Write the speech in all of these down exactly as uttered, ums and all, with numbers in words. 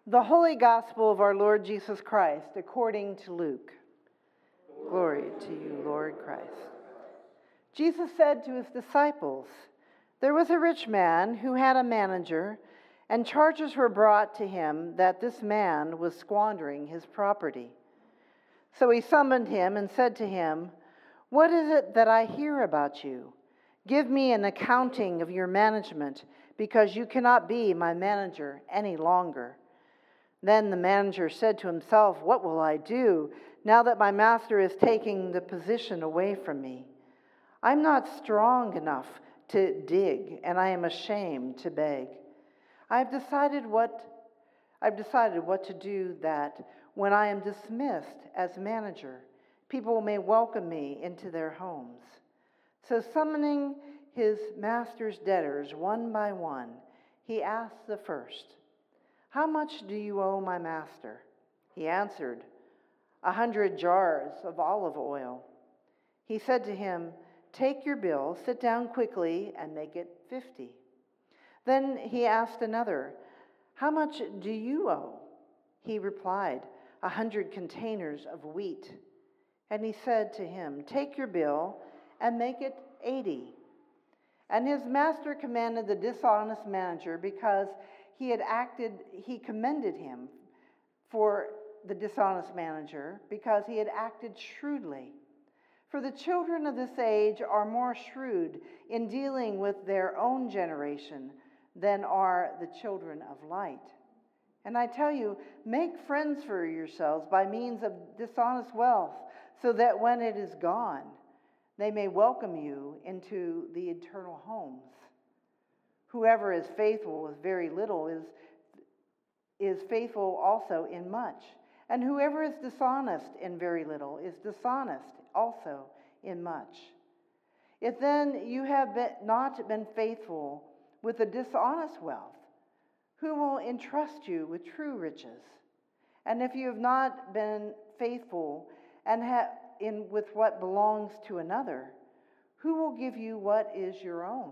The Holy Gospel of our Lord Jesus Christ, according to Luke. Glory to you, Lord Christ. Jesus said to his disciples, "There was a rich man who had a manager, and charges were brought to him that this man was squandering his property. So he summoned him and said to him, 'What is it that I hear about you? Give me an accounting of your management, because you cannot be my manager any longer.' Then the manager said to himself, 'What will I do now that my master is taking the position away from me? I'm not strong enough to dig, and I am ashamed to beg. I've decided what I've decided what to do, that when I am dismissed as manager, people may welcome me into their homes.' So summoning his master's debtors one by one, he asked the first, 'How much do you owe my master?' He answered, 'A hundred jars of olive oil.' He said to him, 'Take your bill, sit down quickly, and make it fifty.' Then he asked another, 'How much do you owe?' He replied, 'A hundred containers of wheat.' And he said to him, 'Take your bill and make it eighty.' And his master commanded the dishonest manager because he had acted, he commended him for the dishonest manager because he had acted shrewdly. For the children of this age are more shrewd in dealing with their own generation than are the children of light. And I tell you, make friends for yourselves by means of dishonest wealth, so that when it is gone, they may welcome you into the eternal homes. Whoever is faithful with very little is, is faithful also in much. And whoever is dishonest in very little is dishonest also in much. If then you have been, not been faithful with the dishonest wealth, who will entrust you with true riches? And if you have not been faithful and have in with what belongs to another, who will give you what is your own?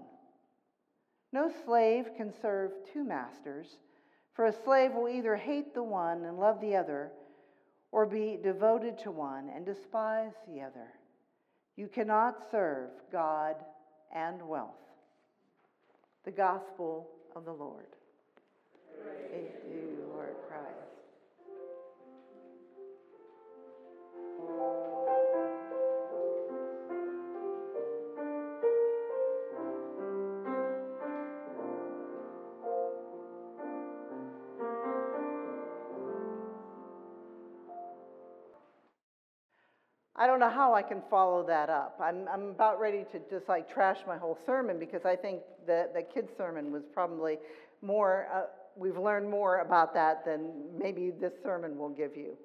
No slave can serve two masters, for a slave will either hate the one and love the other, or be devoted to one and despise the other. You cannot serve God and wealth." The Gospel of the Lord. Praise to you, Lord Christ. I don't know how I can follow that up. I'm I'm about ready to just like trash my whole sermon, because I think the, the kids' sermon was probably more, uh, we've learned more about that than maybe this sermon will give you.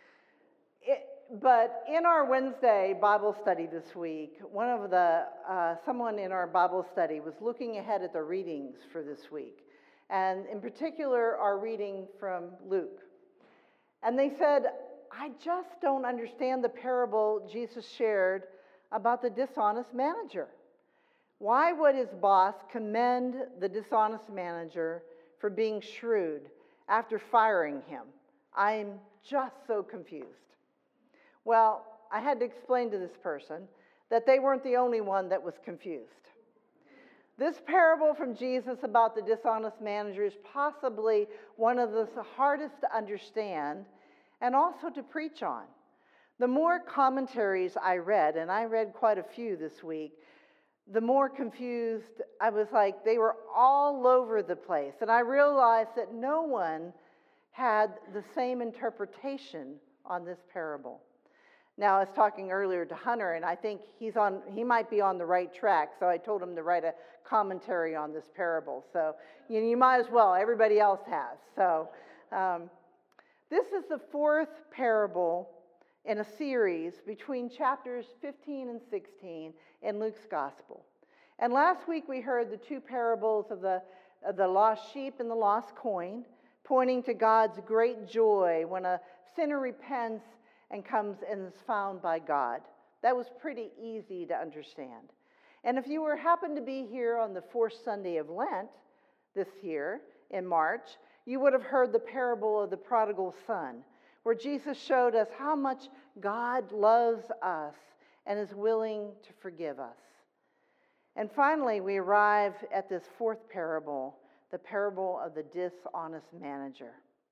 It, but in our Wednesday Bible study this week, one of the, uh, someone in our Bible study was looking ahead at the readings for this week. And in particular, our reading from Luke. And they said, "I just don't understand the parable Jesus shared about the dishonest manager. Why would his boss commend the dishonest manager for being shrewd after firing him? I'm just so confused." Well, I had to explain to this person that they weren't the only one that was confused. This parable from Jesus about the dishonest manager is possibly one of the hardest to understand and also to preach on. The more commentaries I read, and I read quite a few this week, the more confused I was. Like, they were all over the place. And I realized that no one had the same interpretation on this parable. Now, I was talking earlier to Hunter, and I think he's on, he might be on the right track, so I told him to write a commentary on this parable. So you, you might as well, everybody else has. So um, this is the fourth parable in a series between chapters fifteen and sixteen in Luke's Gospel. And last week we heard the two parables of the, of the lost sheep and the lost coin, pointing to God's great joy when a sinner repents and comes and is found by God. That was pretty easy to understand. And if you were happen to be here on the fourth Sunday of Lent this year in March, you would have heard the parable of the prodigal son, where Jesus showed us how much God loves us and is willing to forgive us. And finally, we arrive at this fourth parable, the parable of the dishonest manager.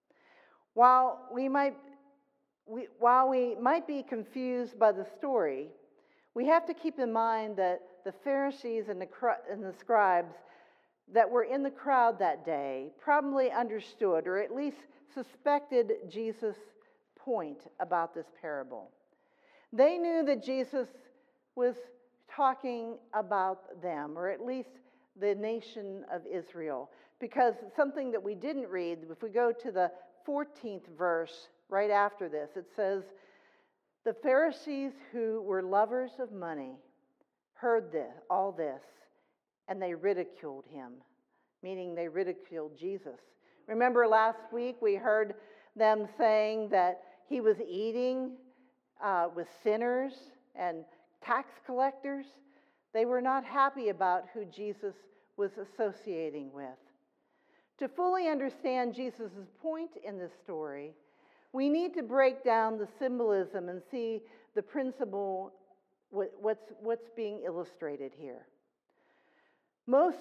While we might, we, while we might be confused by the story, we have to keep in mind that the Pharisees and the, and the scribes that were in the crowd that day probably understood, or at least suspected, Jesus' point about this parable. They knew that Jesus was talking about them, or at least the nation of Israel, because something that we didn't read, if we go to the fourteenth verse right after this, it says, the Pharisees who were lovers of money heard this, all this, and they ridiculed him, meaning they ridiculed Jesus. Remember last week we heard them saying that he was eating uh, with sinners and tax collectors. They were not happy about who Jesus was associating with. To fully understand Jesus' point in this story, we need to break down the symbolism and see the principle, what's, what's being illustrated here. Most,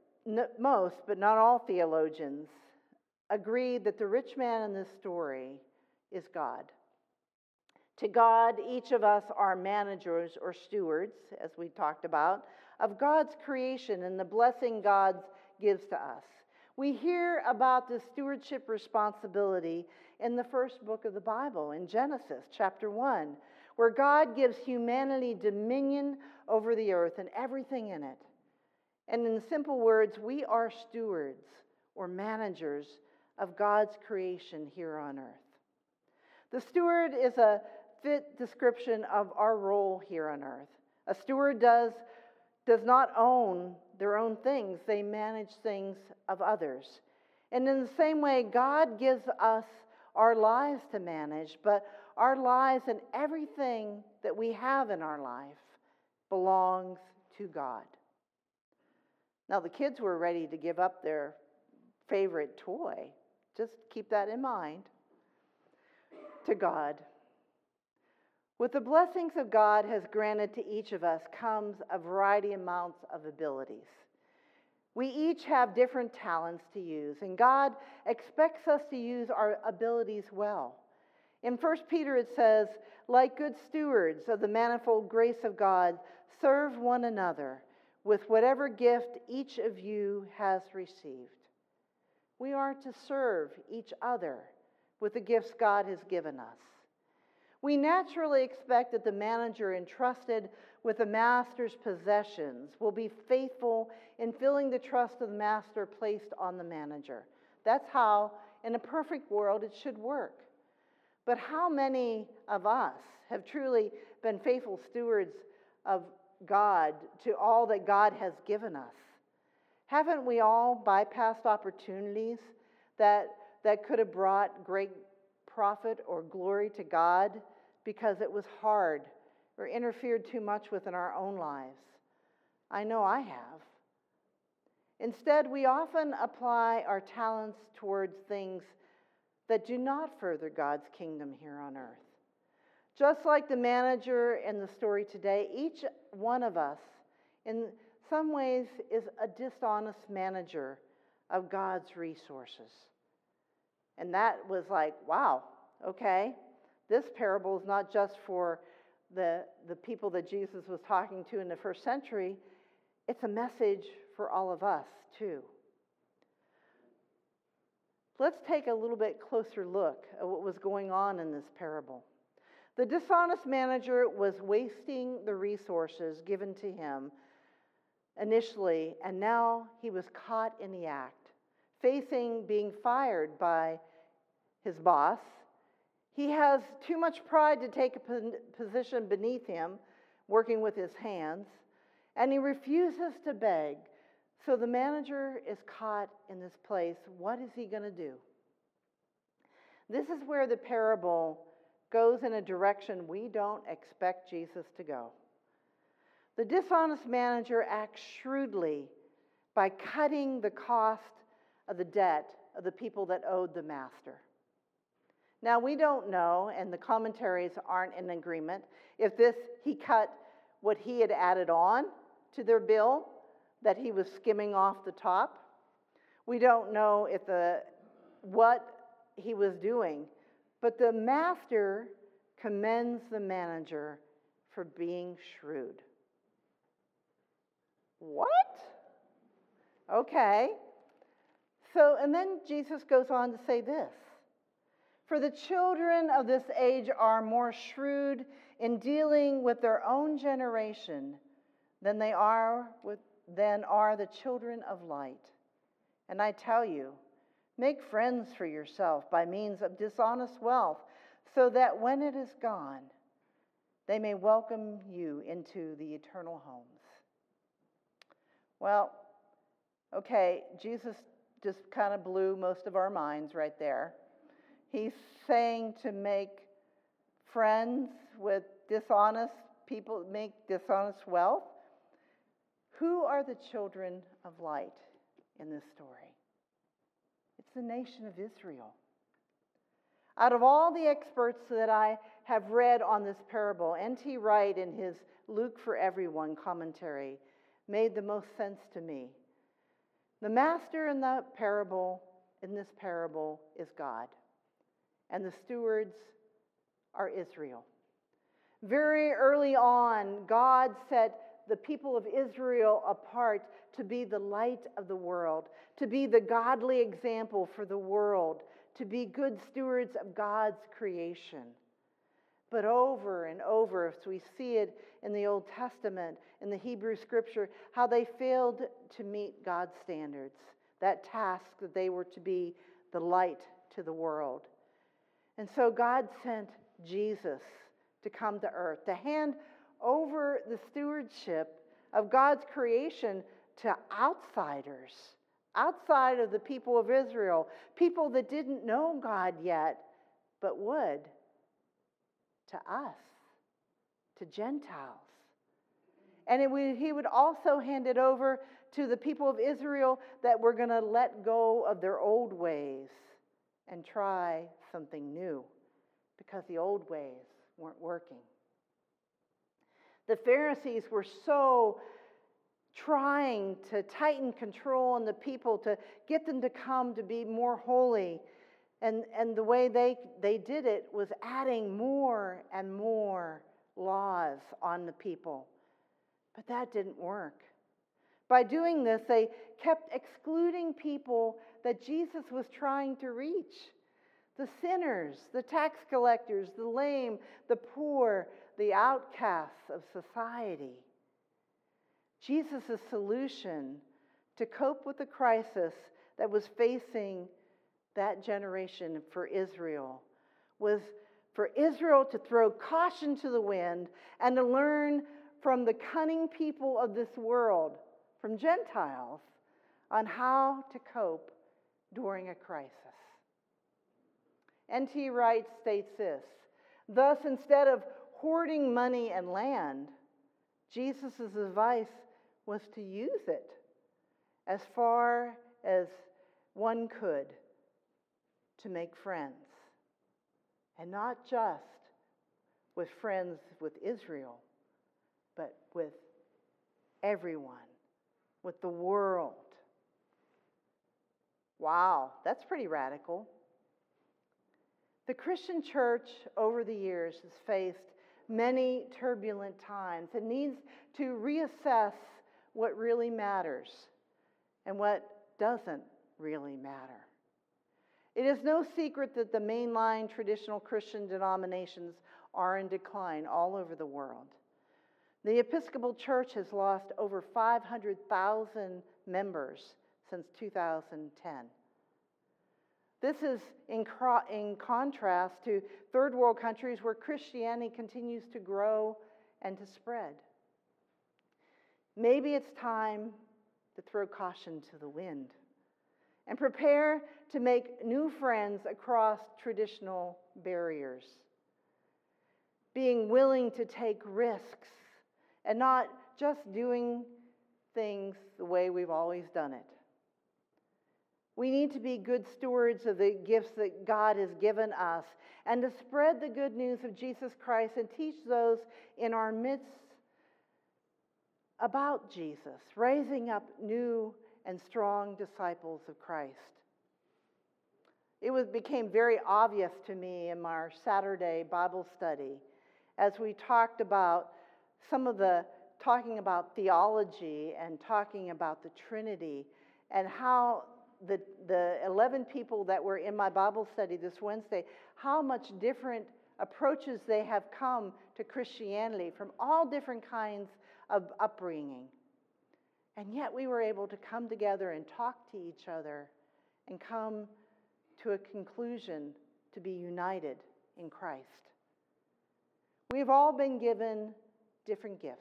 most, but not all theologians agree that the rich man in this story is God. To God, each of us are managers or stewards, as we talked about, of God's creation and the blessing God gives to us. We hear about this stewardship responsibility in the first book of the Bible, in Genesis chapter one, where God gives humanity dominion over the earth and everything in it. And in simple words, we are stewards or managers of God's creation here on earth. The steward is a fit description of our role here on earth. A steward does, does not own their own things. They manage things of others. And in the same way, God gives us our lives to manage, but our lives and everything that we have in our life belongs to God. Now, the kids were ready to give up their favorite toy. Just keep that in mind. To God. With the blessings of God has granted to each of us comes a variety amounts of abilities. We each have different talents to use, and God expects us to use our abilities well. In First Peter it says, like good stewards of the manifold grace of God, serve one another with whatever gift each of you has received. We are to serve each other with the gifts God has given us. We naturally expect that the manager entrusted with the master's possessions will be faithful in filling the trust of the master placed on the manager. That's how, in a perfect world, it should work. But how many of us have truly been faithful stewards of God to all that God has given us? Haven't we all bypassed opportunities that, that could have brought great profit or glory to God because it was hard or interfered too much within our own lives? I know I have. Instead, we often apply our talents towards things that do not further God's kingdom here on earth. Just like the manager in the story today, each one of us, in some ways, is a dishonest manager of God's resources. And that was like, wow, okay. This parable is not just for the, the people that Jesus was talking to in the first century. It's a message for all of us, too. Let's take a little bit closer look at what was going on in this parable. The dishonest manager was wasting the resources given to him initially, and now he was caught in the act, facing being fired by his boss. He has too much pride to take a position beneath him, working with his hands, and he refuses to beg. So the manager is caught in this place. What is he going to do? This is where the parable goes in a direction we don't expect Jesus to go. The dishonest manager acts shrewdly by cutting the cost of the debt of the people that owed the master. Now, we don't know, and the commentaries aren't in agreement, if this, he cut what he had added on to their bill, that he was skimming off the top. We don't know if the, what he was doing, but the master commends the manager for being shrewd. What? Okay. So, and then Jesus goes on to say this. For the children of this age are more shrewd in dealing with their own generation than they are with than are the children of light. And I tell you, make friends for yourself by means of dishonest wealth, so that when it is gone, they may welcome you into the eternal homes. Well, okay, Jesus just kind of blew most of our minds right there. He's saying to make friends with dishonest people, make dishonest wealth. Who are the children of light in this story? It's the nation of Israel. Out of all the experts that I have read on this parable, N T Wright in his Luke for Everyone commentary made the most sense to me. The master in the parable, in this parable, is God, and the stewards are Israel. Very early on, God set the people of Israel apart to be the light of the world, to be the godly example for the world, to be good stewards of God's creation. But over and over, as we see it in the Old Testament, in the Hebrew Scripture, how they failed to meet God's standards, that task that they were to be the light to the world. And so God sent Jesus to come to earth, to hand over the stewardship of God's creation to outsiders, outside of the people of Israel, people that didn't know God yet, but would, to us, to Gentiles. And it would, he would also hand it over to the people of Israel that were going to let go of their old ways and try something new, because the old ways weren't working. The Pharisees were so trying to tighten control on the people, to get them to come to be more holy. And, and the way they, they did it was adding more and more laws on the people. But that didn't work. By doing this, they kept excluding people that Jesus was trying to reach. The sinners, the tax collectors, the lame, the poor, the outcasts of society. Jesus' solution to cope with the crisis that was facing that generation for Israel was for Israel to throw caution to the wind and to learn from the cunning people of this world, from Gentiles, on how to cope during a crisis. N T Wright states this: thus, instead of hoarding money and land, Jesus' advice was to use it as far as one could to make friends. And not just with friends with Israel, but with everyone, with the world. Wow, that's pretty radical. The Christian church over the years has faced many turbulent times and needs to reassess what really matters and what doesn't really matter. It is no secret that the mainline traditional Christian denominations are in decline all over the world. The Episcopal Church has lost over five hundred thousand members since two thousand ten. This is in, cro- in contrast to third world countries where Christianity continues to grow and to spread. Maybe it's time to throw caution to the wind and prepare to make new friends across traditional barriers. Being willing to take risks and not just doing things the way we've always done it. We need to be good stewards of the gifts that God has given us and to spread the good news of Jesus Christ and teach those in our midst about Jesus, raising up new and strong disciples of Christ. It was, became very obvious to me in our Saturday Bible study as we talked about some of the, talking about theology and talking about the Trinity and how the, the eleven people that were in my Bible study this Wednesday, how much different approaches they have come to Christianity from all different kinds of upbringing. And yet we were able to come together and talk to each other and come to a conclusion to be united in Christ. We've all been given different gifts.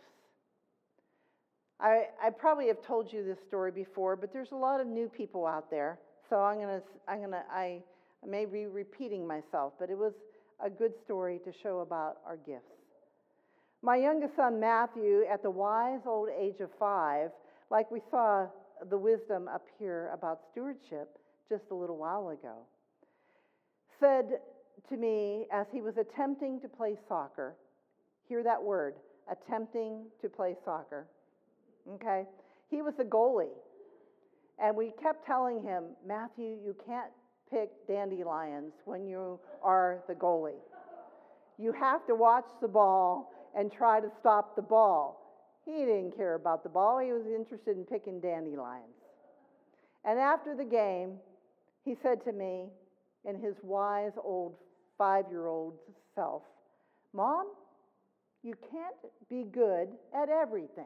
I, I probably have told you this story before, but there's a lot of new people out there. So I'm gonna, I'm gonna, I may be repeating myself, but it was a good story to show about our gifts. My youngest son, Matthew, at the wise old age of five, like we saw the wisdom up here about stewardship just a little while ago, said to me as he was attempting to play soccer, hear that word, attempting to play soccer, okay? He was a goalie, and we kept telling him, Matthew, you can't pick dandelions when you are the goalie. You have to watch the ball and try to stop the ball. He didn't care about the ball. He was interested in picking dandelions. And after the game, he said to me, in his wise old five-year-old self, Mom, you can't be good at everything.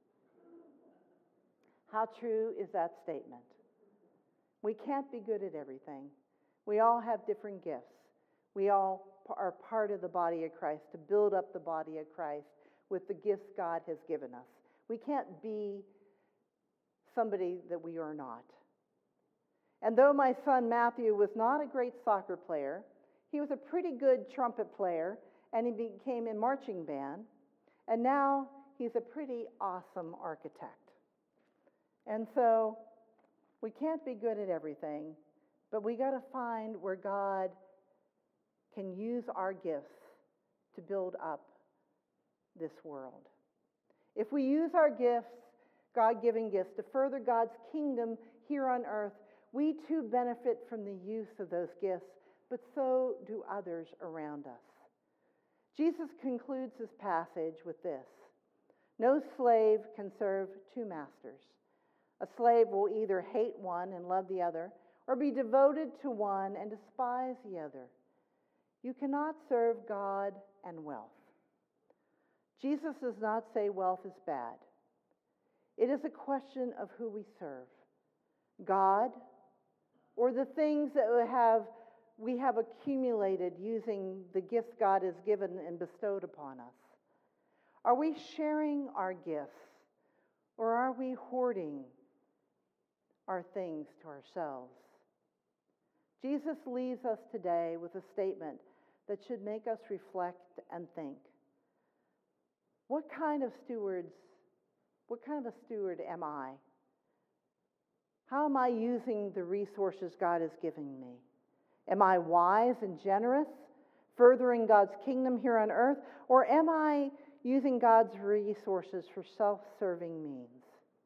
How true is that statement? We can't be good at everything. We all have different gifts. We all are part of the body of Christ to build up the body of Christ with the gifts God has given us. We can't be somebody that we are not. And though my son Matthew was not a great soccer player, he was a pretty good trumpet player, and he became a marching band, and now he's a pretty awesome architect. And so we can't be good at everything, but we got to find where God can use our gifts to build up this world. If we use our gifts, God-given gifts, to further God's kingdom here on earth, we too benefit from the use of those gifts, but so do others around us. Jesus concludes this passage with this: no slave can serve two masters. A slave will either hate one and love the other, or be devoted to one and despise the other. You cannot serve God and wealth. Jesus does not say wealth is bad. It is a question of who we serve: God, or the things that we have, we have accumulated using the gifts God has given and bestowed upon us. Are we sharing our gifts, or are we hoarding our things to ourselves? Jesus leaves us today with a statement that should make us reflect and think. What kind of stewards, what kind of a steward am I? How am I using the resources God has given me? Am I wise and generous, furthering God's kingdom here on earth, or am I using God's resources for self-serving means?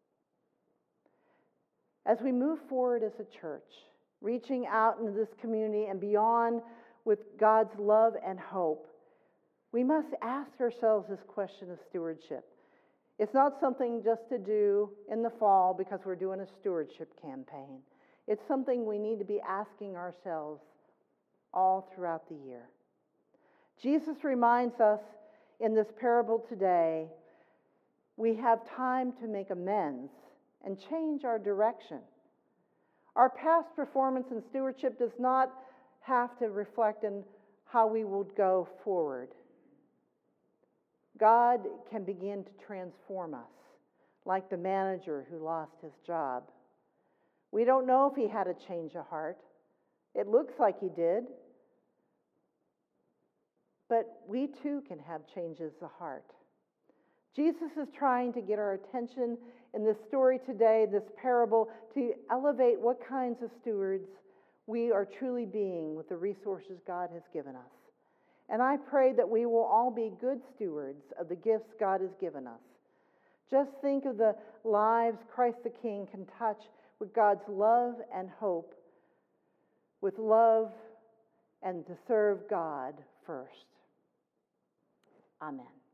As we move forward as a church, reaching out into this community and beyond with God's love and hope, we must ask ourselves this question of stewardship. It's not something just to do in the fall because we're doing a stewardship campaign. It's something we need to be asking ourselves all throughout the year. Jesus reminds us in this parable today, we have time to make amends and change our direction. Our past performance in stewardship does not have to reflect in how we would go forward. God can begin to transform us, like the manager who lost his job. We don't know if he had a change of heart. It looks like he did. But we too can have changes of heart. Jesus is trying to get our attention in this story today, this parable, to elevate what kinds of stewards we are truly being with the resources God has given us. And I pray that we will all be good stewards of the gifts God has given us. Just think of the lives Christ the King can touch with God's love and hope, with love and to serve God first. Amen.